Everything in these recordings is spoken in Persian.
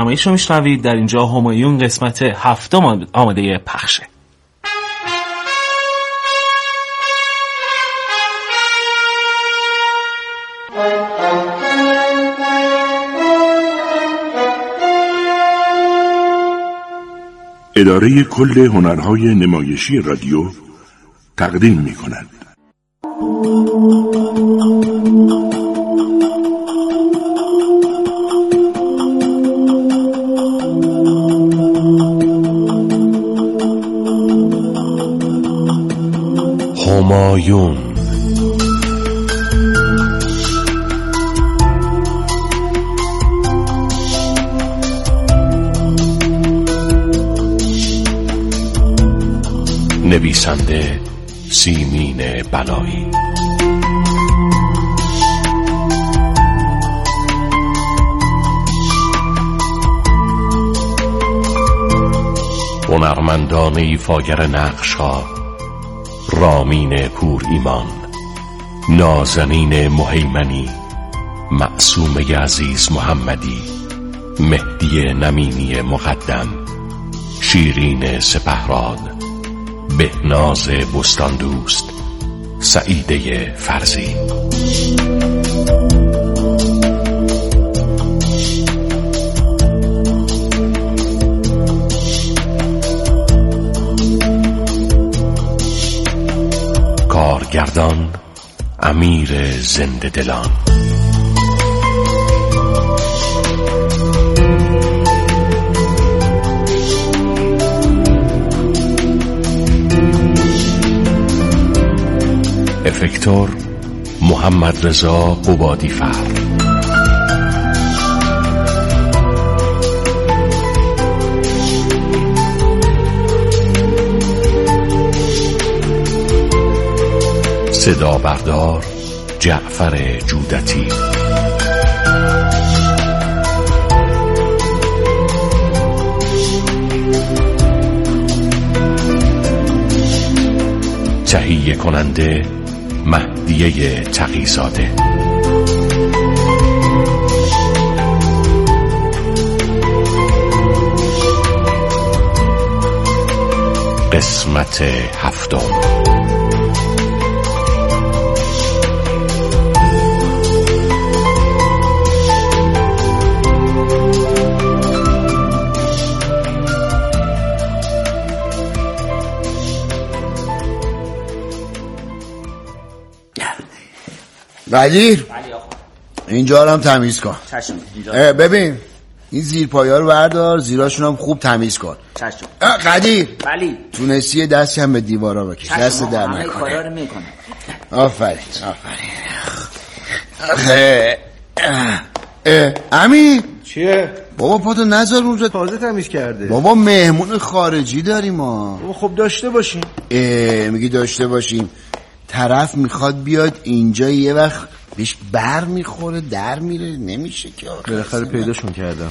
فرمایش رو میشنوید. در اینجا همایون قسمت 7 آماده پخشه. اداره کل هنرهای نمایشی رادیو تقدیم می‌کند. همایون نویسنده سیمین بلایی، هنرمندان ایفاگر نقش‌ها: رامین پور ایمان، نازنین مهیمنی، معصومه عزیز محمدی، مهدی نمینی مقدم، شیرین سپهراد، بهناز بستان دوست، سعیده فرزی. کارگردان امیر زنده دلان. افکتور محمد رضا قبادی فر. صدا بردار جعفر جودتی. تهیه کننده مهدیه تقی‌زاده. قسمت 7. قدیر اینجا رو هم تمیز کن. ببین این زیر پایا رو بردار، زیراشون هم خوب تمیز کن. قدیر بلی تونستی دستی هم به دیوارا بکش. دست در نکنه. کارا رو میکنم. آفرین. امیر چیه؟ بابا پاتو نذار اونجا، تازه تمیز کرده. بابا مهمون خارجی داریم ما. بابا خب داشته باشیم. میگی داشته باشیم، طرف میخواد بیاد اینجا یه وقت بهش بر میخوره در میره، نمیشه که. بالاخره پیداشون کردم.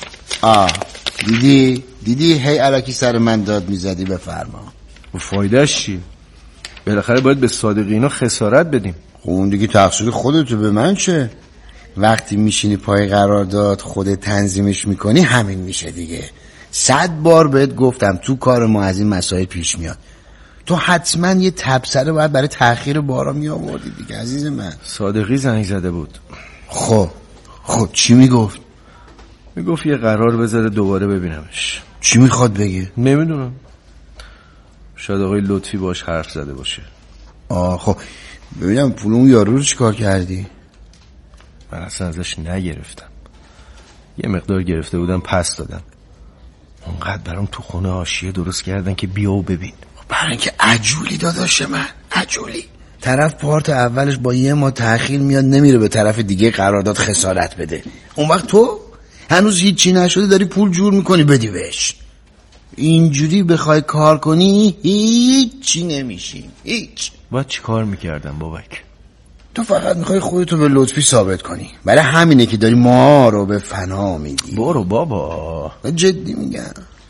دیدی هی الکی سر من داد میزدی. بفرما. فایدهش چی؟ بالاخره باید به صادقینا خسارت بدیم. خب اون دیگه تقصیر خودته، به من چه؟ وقتی میشینی پای قرارداد خودت تنظیمش میکنی همین میشه دیگه. 100 بار بهت گفتم تو کار ما از این مسائل پیش میاد. تو حتما یه تبصره باید برای تأخیر بارا می آوردی دیگه عزیز من. صادقی زنگ زده بود. خب چی میگفت؟ میگفت یه قرار بذاره دوباره ببینمش. چی میخواد بگه؟ نمیدونم، شاید آقای لطفی باش حرف زده باشه. خب ببینم پول اون یارو رو چیکار کردی؟ من اصلا ازش نگرفتم، یه مقدار گرفته بودم پس دادم. اونقدر برام تو خونه حاشیه درست کردن که بیا و ببین. برای اینکه عجولی داداش من، عجولی. طرف پارت اولش با یه ماه تأخیر میاد، نمیره به طرف دیگه قرارداد خسارت بده. اون وقت تو هنوز هیچی نشده داری پول جور میکنی بدی بهش. اینجوری بخوای کار کنی هیچی نمیشی. هیچ. باید چی کار میکردم بابک؟ تو فقط میخوای خودتو به لطفی ثابت کنی. برای همینه که داری ما رو به فنا میدی. برو بابا، جدی میگم.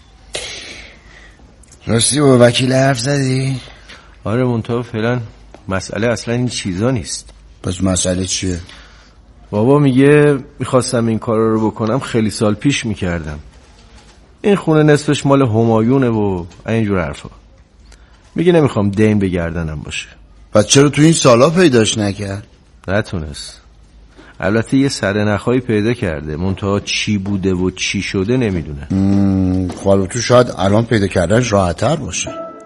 راستی با وکیل حرف زدی؟ آره منطقه فعلا مسئله اصلا این چیزا نیست. پس مسئله چیه؟ بابا میگه میخواستم این کارا رو بکنم خیلی سال پیش میکردم. این خونه نصفش مال همایونه و اینجور حرفا. میگه نمیخوام دین به گردنم باشه. پس چرا تو این سالا پیداش نکرد؟ نتونست. البته یه سرنخهایی پیدا کرده، منتها چی بوده و چی شده نمیدونه. خب تو شاید الان پیدا کردنش راحت‌تر باشه.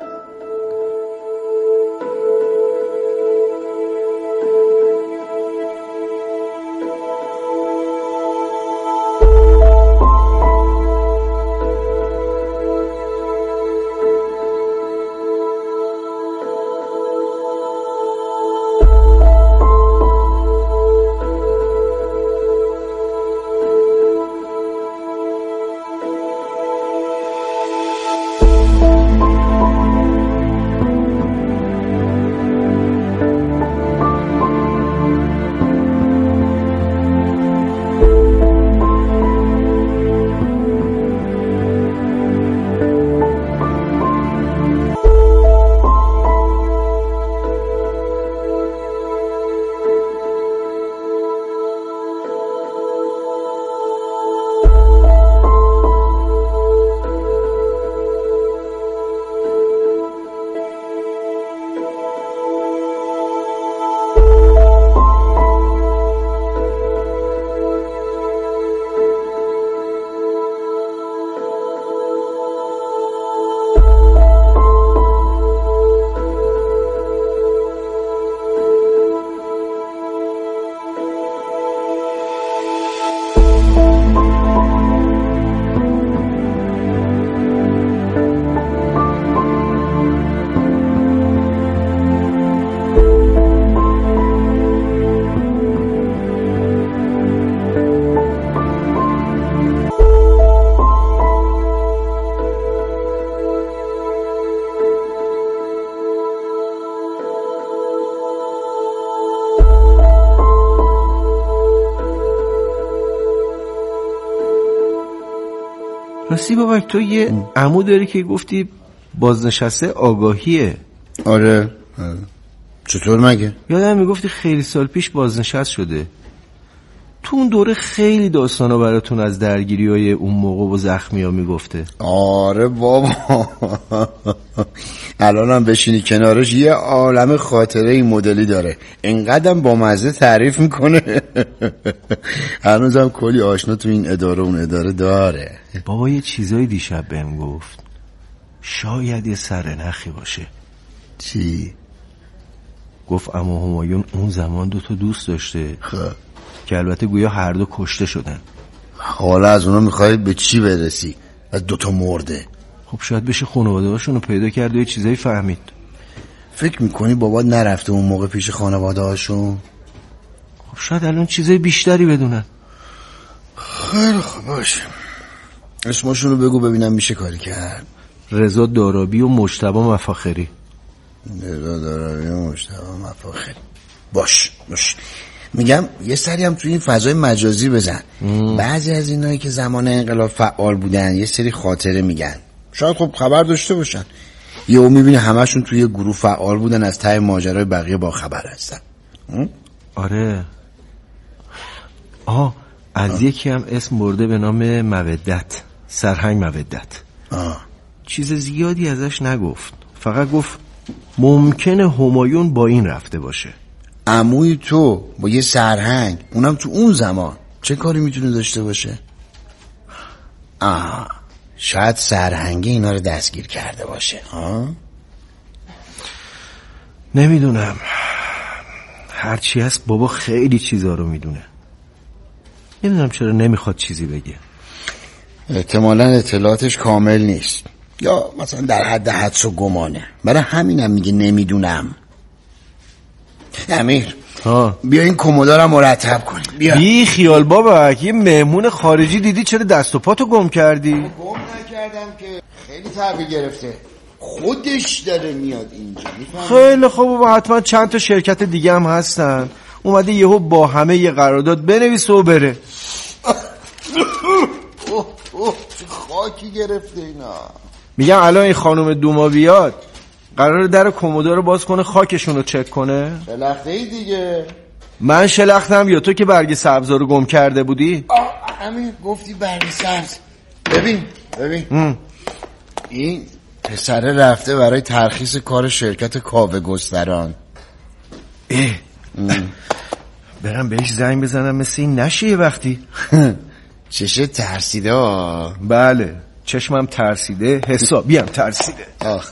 راستی بابا تو یه عمو داری که گفتی بازنشسته آگاهیه. آره چطور مگه؟ یادم میگفتی خیلی سال پیش بازنشست شده. تو اون دوره خیلی داستانا براتون از درگیری‌های اون موقع و زخمی‌ها میگفته. آره بابا الانم بشینی کنارش یه عالم خاطره این مدلی داره، اینقدرم با مزه تعریف میکنه هنوزم کلی آشنا تو این اداره اون اداره داره. بابا یه چیزایی دیشب بهم گفت، شاید یه سرنخی باشه. چی؟ گفت عمو همایون اون زمان 2 دوست داشته که البته گویا هر دو کشته شدن. حالا از اونا میخوای به چی برسی؟ از 2 مرده. خب شاید بشه خانواده هاشون رو پیدا کرد و یه چیزایی فهمید. فکر میکنی بابا نرفته اون موقع پیش خانواده هاشون؟ خب شاید الان چیزای بیشتری بدونن. خیلی خوب باشه، اسمشون رو بگو ببینم میشه کاری کرد. رضا دارابی و مجتبی مفاخری. رضا دارابی و مجتبی مفاخری. باش میگم یه سری هم توی این فضای مجازی بزن. بعضی از اینایی که زمان انقلاب فعال بودن یه سری خاطره میگن، شاید خب خبر داشته باشن. یهو میبینی همشون توی یه گروه فعال بودن، از ته ماجرای بقیه با خبر هستن. آره. از یکی هم اسم برده به نام مودت، سرهنگ مودت. چیز زیادی ازش نگفت، فقط گفت ممکنه همایون با این رفته باشه. عموی تو با یه سرهنگ، اونم تو اون زمان، چه کاری میتونه داشته باشه؟ شاید سرهنگی اینا رو دستگیر کرده باشه. نمیدونم، هرچی هست بابا خیلی چیزا رو میدونه. نمیدونم چرا نمیخواد چیزی بگه. احتمالاً اطلاعاتش کامل نیست، یا مثلا در حد حدس و گمانه، برای همینم میگه نمیدونم. امیر بیا این کمدارم مرتب کن. بی خیال بابا، یه مهمون خارجی دیدی چرا دست و پاتو گم کردی؟ گم نکردم که، خیلی تحویل گرفته، خودش داره میاد اینجا. خیلی خوب بابا، حتما چند تا شرکت دیگه هم هستن، اومده یهو با همه یه قرارداد بنویسه و بره. چه خاکی گرفته اینا. میگم الان این خانم دوما بیاد قراره در کمودا رو باز کنه، خاکشون رو چک کنه. چه لخته ای دیگه. من شلختم یا تو که برگ سبزا رو گم کرده بودی؟ امیر گفتی برگ سبز. ببین این پسره رفته برای ترخیص کار شرکت کاوه گستران. برم بهش زنگ بزنم مثل این نشه یه وقتی. چشه ترسیده ها. بله چشمم ترسیده، حسابی هم ترسیده. آخ.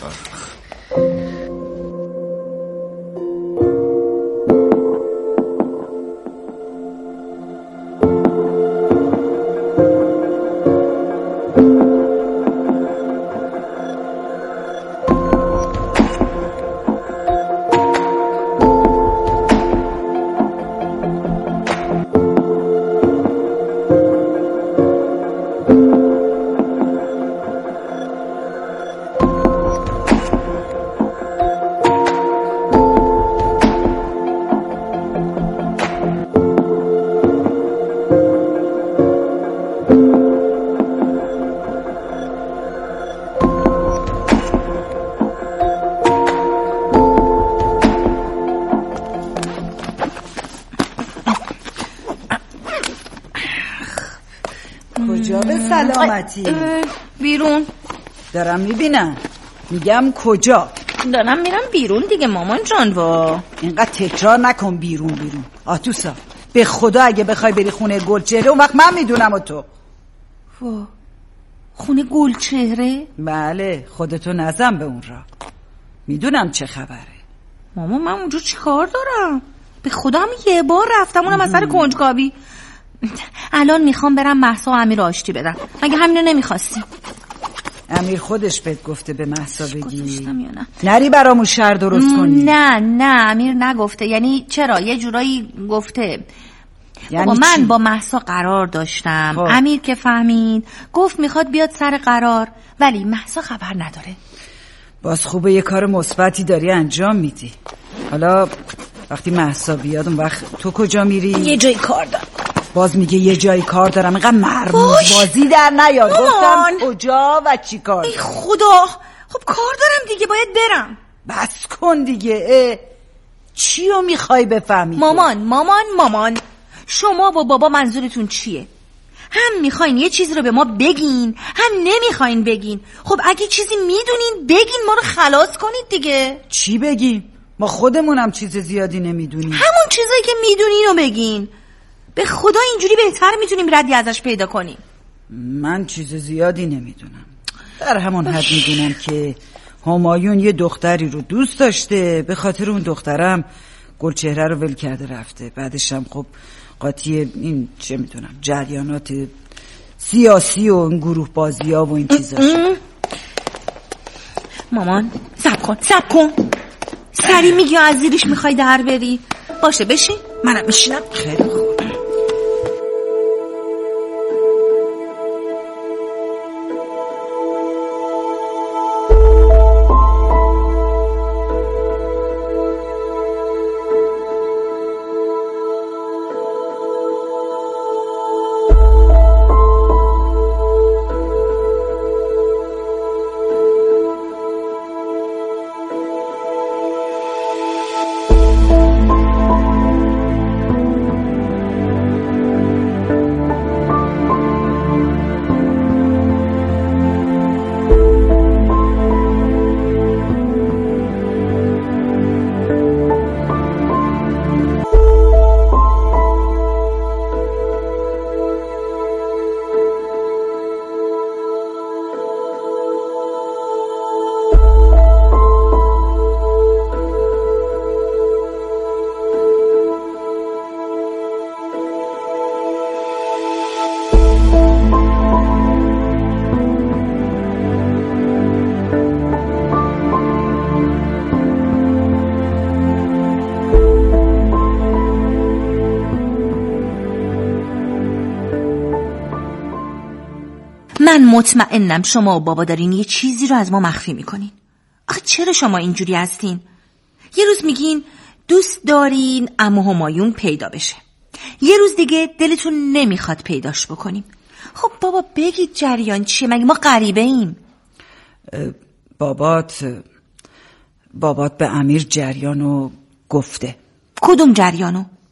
کجا به سلامتی؟ بیرون. دارم میبینم. میگم کجا؟ دارم میرم بیرون دیگه مامان جان. اینقدر تکرار نکن بیرون. آتوسا به خدا اگه بخوای بری خونه گلچهره اون وقت من میدونم و تو. خونه گلچهره؟ بله خودتو نزن به اون را. میدونم چه خبره. مامان من اونجا چی کار دارم؟ به خدا هم یه بار رفتم اونم از سر کنجکاوی. الان میخوام برم مهسا و امیر آشتی بدم. مگه همینو نمیخواستی؟ امیر خودش بهت گفته به مهسا بگی نری برامون شر درست کنی؟ نه امیر نگفته. یعنی چرا یه جورایی گفته. یعنی من با مهسا قرار داشتم. امیر که فهمید گفت میخواد بیاد سر قرار، ولی مهسا خبر نداره. باز خوبه یه کار مثبتی داری انجام میدی. حالا وقتی مهسا بیاد اون وقت تو کجا میری؟ یه جای کار دارم. باز میگه یه جای کار دارم. اینقدر مرموز بازی در نیار. گفتم کجا و چی کار؟ ای خدا، خب کار دارم دیگه، باید برم. بس کن دیگه. چی رو میخوای بفهمی؟ مامان شما و بابا منظورتون چیه؟ هم میخواین یه چیزی رو به ما بگین، هم نمیخواین بگین. خب اگه چیزی میدونین بگین، ما رو خلاص کنید دیگه. چی بگیم؟ ما خودمونم چیز زیادی نمیدونیم. همون چیزایی که میدونین رو بگین. به خدا اینجوری بهتر میتونیم ردی ازش پیدا کنیم. من چیز زیادی نمیدونم. در همون حد میدونم که همایون یه دختری رو دوست داشته، به خاطر اون دخترم گلچهره رو ول کرده رفته. بعدش هم خب قاطی این چه میدونم جریانات سیاسی و این گروه بازی ها و این چیزا شد. مامان صبر کن سری میگی از زیرش میخوای در بری. باشه بشین، منم میشینم. خیلی خوب. من مطمئنم شما و بابا دارین یه چیزی رو از ما مخفی میکنین. آخه چرا شما اینجوری هستین؟ یه روز میگین دوست دارین عمو همایون پیدا بشه، یه روز دیگه دلتون نمیخواد پیداش بکنیم. خب بابا بگید جریان چیه؟ مگه ما غریبه ایم؟ بابات به امیر جریانو گفته. کدوم جریانو؟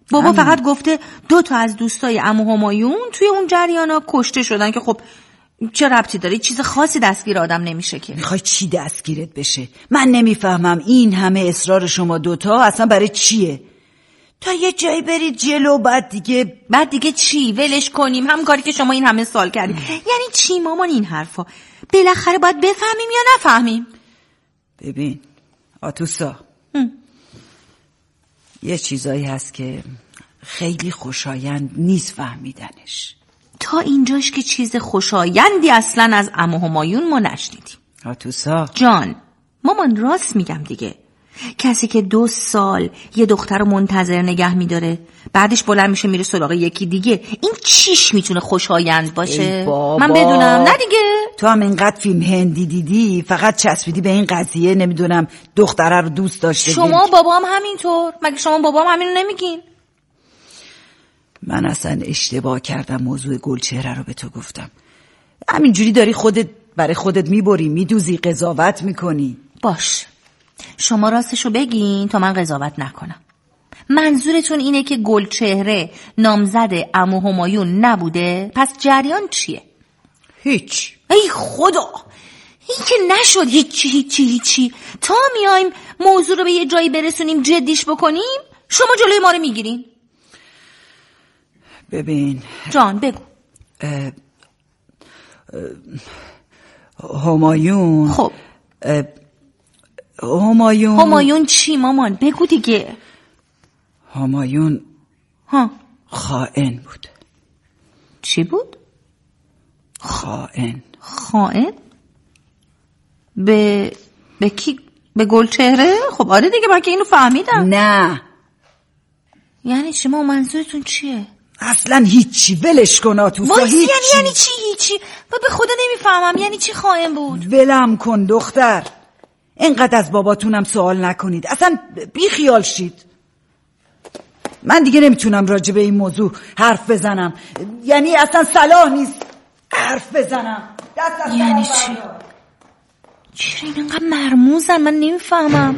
بابا فقط گفته 2 تا از دوستای عمو همایون توی اون جریانا کشته شدن که خب چه ربطی داره؟ چیز خاصی دستگیر آدم نمیشه که. میخوای چی دستگیرت بشه؟ من نمیفهمم این همه اصرار شما دوتا اصلا برای چیه؟ تا یه جایی برید جلو بعد دیگه چی؟ ولش کنیم هم کاری که شما این همه سال کردیم. یعنی چی مامان این حرفا؟ بالاخره باید بفهمیم یا نفهمیم؟ ببین آتوسا، یه چیزایی هست که خیلی خوشایند نیست فهمیدنش. تا اینجاش که چیز خوشایندی اصلا از عمو همایون ما نشنیدیم. آتوسا جان، مامان راست میگم دیگه. کسی که 2 سال یه دختر رو منتظر نگه میداره بعدش بلند میشه میره سراغ یکی دیگه، این چیش میتونه خوشایند باشه؟ من بدونم. نه دیگه، تو هم اینقدر فیلم هندی دیدی فقط چسبیدی به این قضیه، نمیدونم دختره رو دوست داشته. شما بابام همینطور، مگه شما بابام همینو نمیگین؟ من اصلا اشتباه کردم موضوع گلچهره رو به تو گفتم. همینجوری داری خودت برای خودت میبری میدوزی قضاوت میکنی. باش، شما راستشو بگین تا من قضاوت نکنم. منظورتون اینه که گلچهره نامزد عمو همایون نبوده؟ پس جریان چیه؟ هیچ. ای خدا، این که نشد هیچی. تا میایم موضوع رو به یه جایی برسونیم جدیش بکنیم شما جلوی ما رو میگیرین. ببین جان بگو. همایون. خب همایون چی مامان؟ بگو دیگه. همایون خائن بود. چی بود؟ خائن. به کی؟ به گلچهره؟ خب آره دیگه، من که اینو فهمیدم. نه یعنی چی؟ ما منظورتون چیه؟ اصلا هیچی. ولش کن آتوسا. یعنی چی هیچی؟ به خدا نمیفهمم یعنی چی خائن بود؟ ولم کن دختر، اینقدر از باباتونم سوال نکنید، اصلا بی خیال شید. من دیگه نمیتونم راجع به این موضوع حرف بزنم، یعنی اصلا صلاح نیست حرف بزنم. یعنی چی؟ چرا اینقدر مرموزن؟ من نمیفهمم.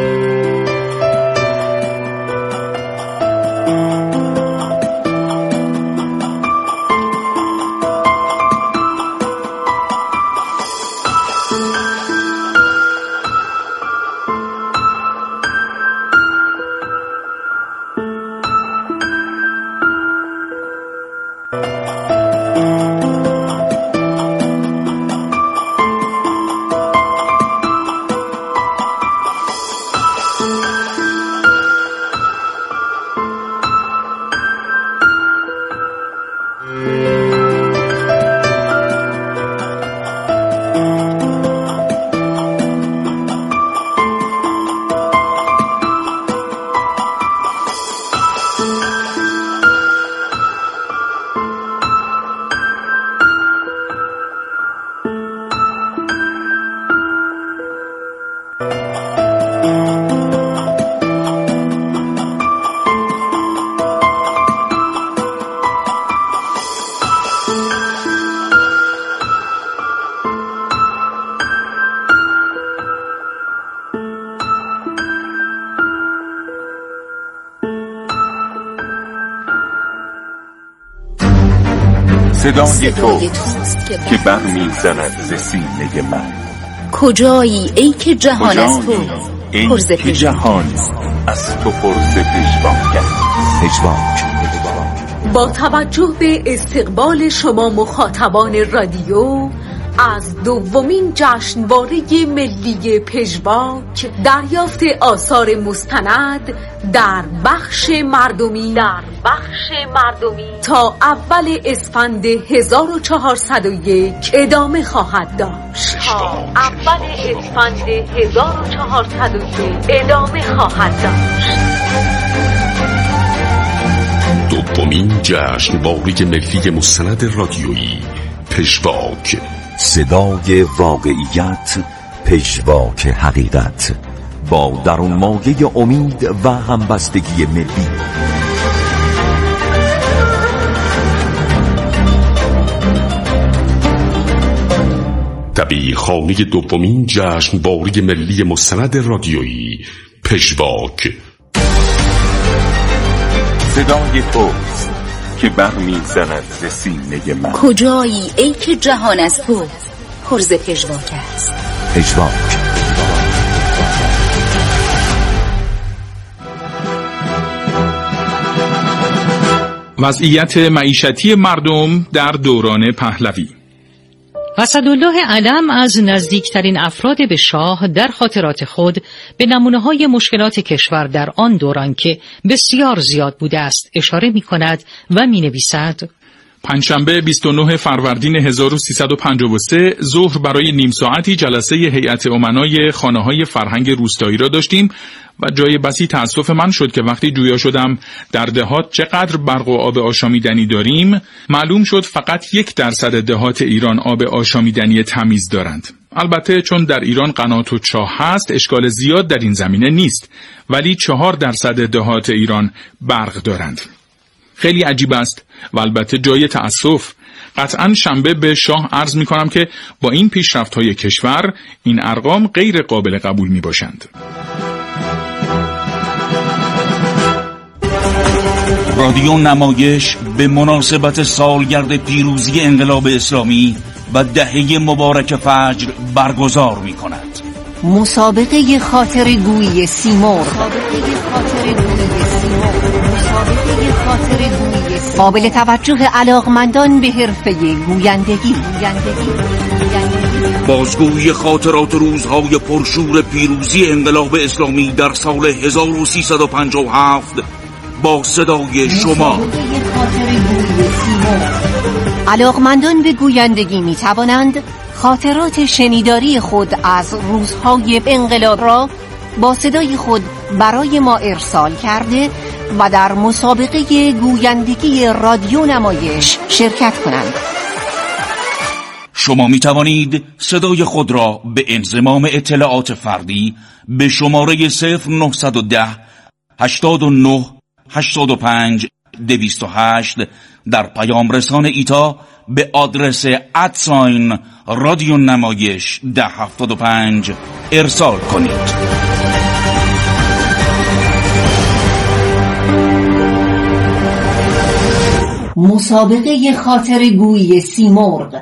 صدای توست که برمی‌زند ز سینه من. کجایی ای که جهان از تو پرز جهان از تو پرز پژواک. با توجه به استقبال شما مخاطبان رادیو از 2مین جشنواره ملی پژواک، دریافت آثار مستند در بخش مردمی تا اول اسفند 1401 ادامه خواهد داشت. دومین جشنواره ملی مستند رادیویی پژواک، صدای واقعیت، پژواک حقیقت، با درون مایه امید و همبستگی ملی. دبیرخانه دومین جشنواره ملی مستند رادیویی پژواک. صدای توست که برمی‌زند ز سینه من. کجایی ای که جهان از تو پر ز پژواک است. پژواک. وضعیت معیشتی مردم در دوران پهلوی. اسدالله علم از نزدیکترین افراد به شاه در خاطرات خود به نمونه‌های مشکلات کشور در آن دوران که بسیار زیاد بوده است اشاره می‌کند و می‌نویسد: پنجشنبه 29 فروردین 1353 ظهر برای نیم ساعتی جلسه هیئت امنای خانه‌های فرهنگ روستایی را داشتیم و جای بسی تأسف من شد که وقتی جویا شدم در دهات چقدر برق و آب آشامیدنی داریم، معلوم شد فقط 1% دهات ایران آب آشامیدنی تمیز دارند. البته چون در ایران قنات و چاه هست اشکال زیاد در این زمینه نیست، ولی 4% دهات ایران برق دارند. خیلی عجیب است و البته جای تأسف. قطعاً شنبه به شاه عرض می کنم که با این پیشرفت‌های کشور این ارقام غیر قابل قبول می باشند. رادیو نمایش به مناسبت سالگرد پیروزی انقلاب اسلامی و دهه مبارک فجر برگزار می کند. مسابقه خاطرگویی سیمرغ. قابل توجه علاقمندان به حرفه گویندگی. بازگویی خاطرات روزهای پرشور پیروزی انقلاب اسلامی در سال 1357 با صدای شما. علاقمندان به گویندگی می توانند خاطرات شنیداری خود از روزهای انقلاب را با صدای خود برای ما ارسال کرده و در مسابقه گویندگی رادیو نمایش شرکت کنند. شما می توانید صدای خود را به انضمام اطلاعات فردی به شماره 0910 89 85 208 در پیام رسان ایتا به آدرس رادیو نمایش 1075 ارسال کنید. مسابقه خاطرگویی سیمرغ.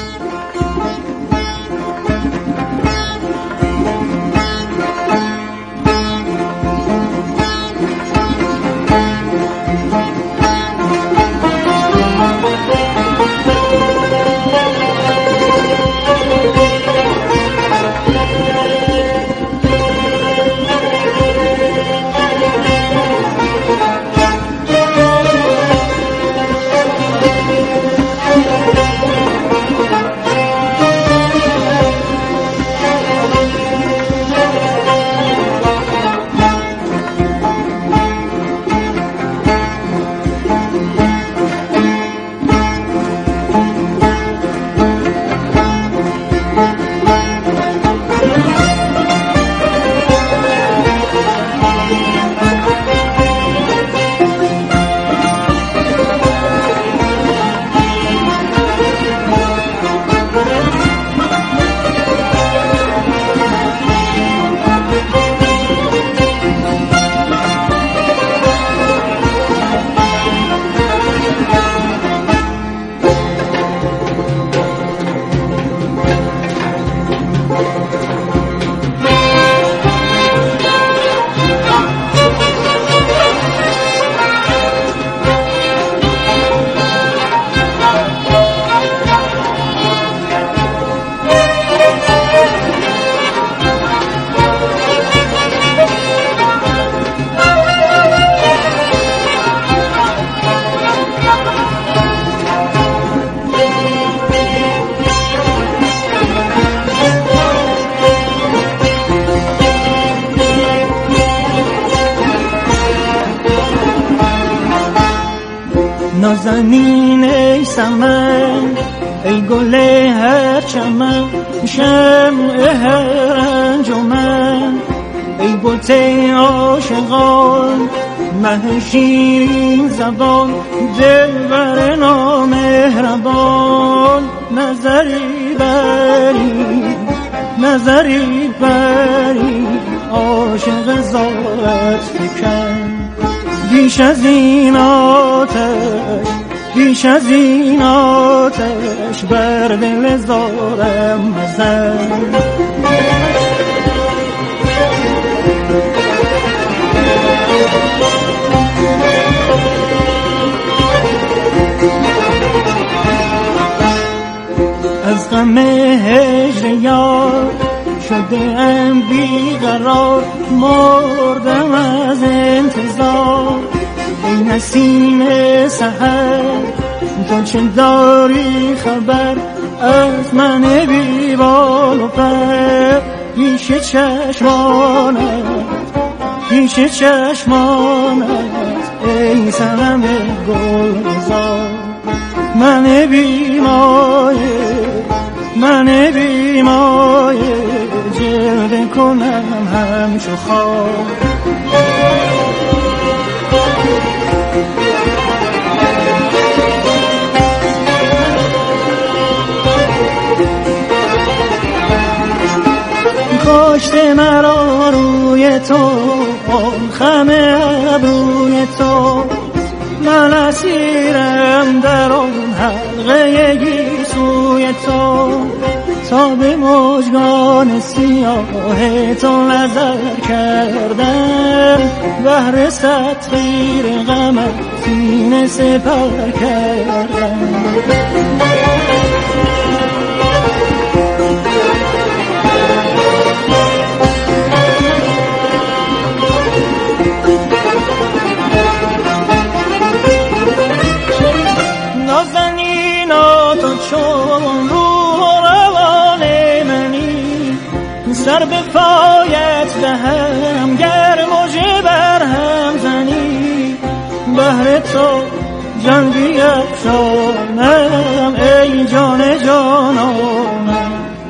نازنین ای سمن، ای گل هر چمن، شمع هر انجمن، ای بت عاشقان، مه شیرین زبان، دلبر نامهربان، نظری بری عاشق زارت فکن. بیش از این آتش، بیش از این آتش بر دل زارم مزن. از غم هجر یار شده ام بیقرار، مردم از انتظار. ای نسیم سحر تو چه داری خبر از من بی بال و پر؟ پیش چشمانت، پیش چشمانت ای صنم گلزار. من بی مایه، من بی مایه جلوه کنم همچو خار. کاشته مرا روی تو، خم ابروی تو. من اسیرم در آن حلقه گیسوی تو، تا به مژگان سیاه تو نظر کردم. بهر تطهیر غمت سینه سپر کردم. چون روح و روان منی، سر به پایت دهم گر مژه بر هم زنی. بهر تو جان بیفشانم ای جان جانانم.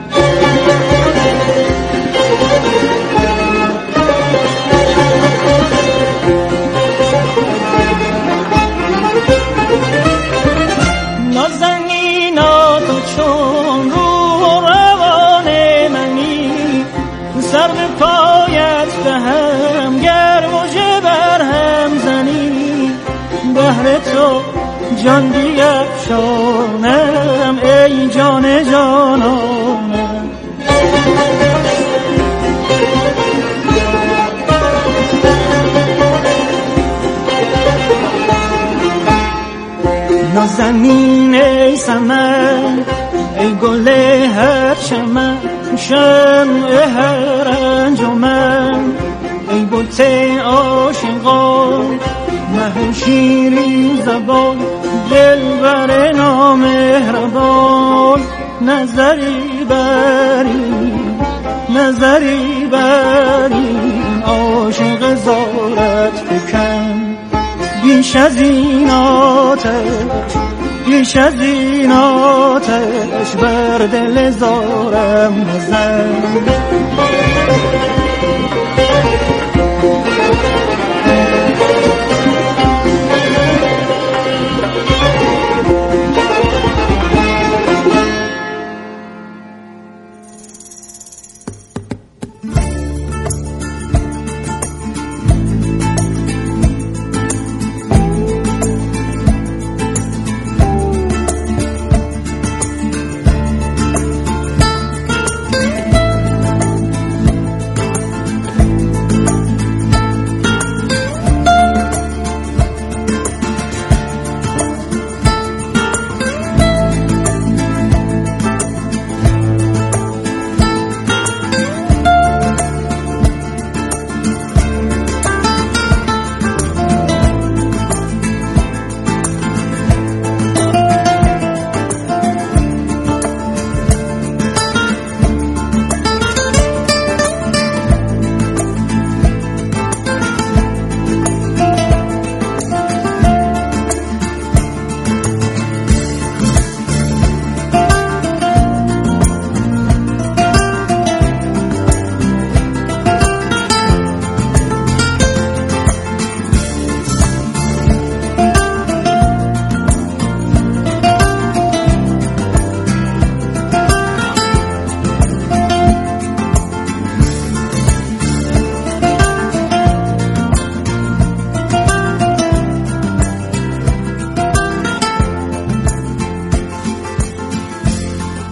چون روح و روان منی، سر به پایت دهم گر مژه بر هم زنی. بهر تو جان بیفشانم ای جان جانانم. نازنین ای سمن، ای گل هر چمن، شمع هر انجمن. ای بت عاشقان، مه شیرین زبان، دلبر نامهربان. نظری بری، نظری بری عاشق زارت فکن. بیش از این آتش، بیش از این آتش بر دل زارم مزن.